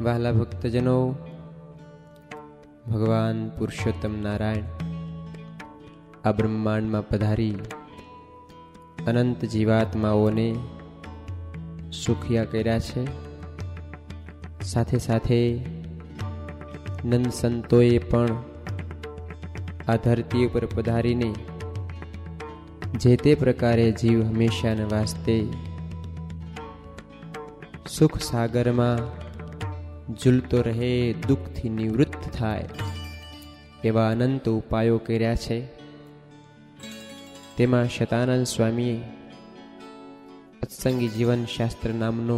વહાલા ભક્તજનો, ભગવાન પુરુષોત્તમ નારાયણ આ બ્રહ્માંડમાં પધારી અનંત જીવાત્માઓને સુખિયા કર્યા છે. સાથે સાથે નંદ સંતોએ પણ આ ધરતી ઉપર પધારીને જે તે પ્રકારે જીવ હંમેશાને વાસ્તે સુખ સાગરમાં ઝૂલતો રહે, દુઃખથી નિવૃત્ત થાય એવા અનંત ઉપાયો કર્યા છે. તેમાં શતાનંદ સ્વામીએ સત્સંગી જીવન શાસ્ત્ર નામનો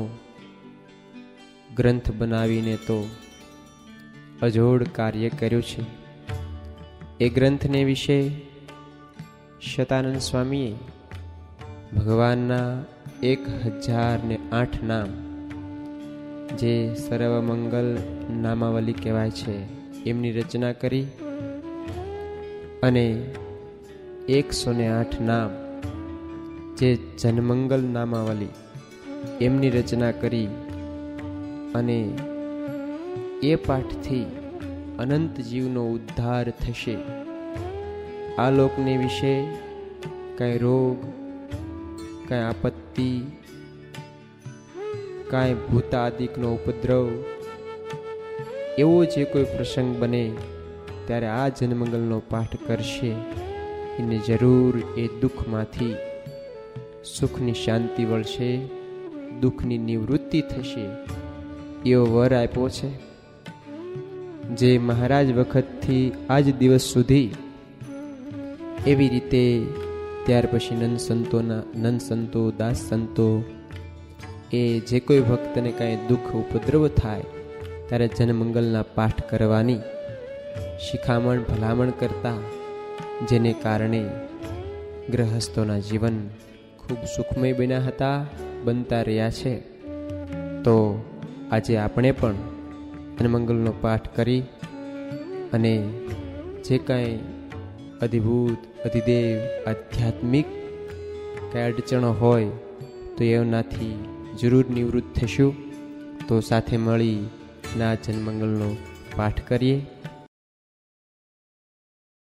ગ્રંથ બનાવીને તો અજોડ કાર્ય કર્યું છે. એ ગ્રંથને વિશે શતાનંદ સ્વામીએ ભગવાનના 1008 નામ, જે સર્વમંગલ નામાવલી કહેવાય છે, એમની રચના કરી અને 108 નામ જે જનમંગલ નામાવલી એમની રચના કરી અને એ પાઠથી અનંત જીવનો ઉદ્ધાર થશે. આ લોકને વિશે કાંઈ રોગ, કાંઈ આપત્તિ, કાંઈ ભૂતાદિકનો ઉપદ્રવ, એવો જે કોઈ પ્રસંગ બને ત્યારે આ જનમંગલનો પાઠ કરશે એને જરૂર એ દુઃખમાંથી સુખની શાંતિ વળશે, દુઃખની નિવૃત્તિ થશે એવો વર આપ્યો છે. જે મહારાજ વખતથી આજ દિવસ સુધી એવી રીતે ત્યાર પછી નંદ સંતો દાસ સંતો એ જે કોઈ ભક્તને કાંઈ દુઃખ ઉપદ્રવ થાય ત્યારે જનમંગલના પાઠ કરવાની શિખામણ ભલામણ કરતા, જેને કારણે ગૃહસ્થોના જીવન ખૂબ સુખમય બન્યા હતા, બનતા રહ્યા છે. તો આજે આપણે પણ જનમંગલનો પાઠ કરી અને જે કાંઈ અધિભૂત, અધિદેવ, આધ્યાત્મિક કાંઈ અડચણો હોય તો એનાથી જરૂર નિવૃત્ત થશું. તો સાથે મળી ના જનમંગલનો પાઠ કરીએ.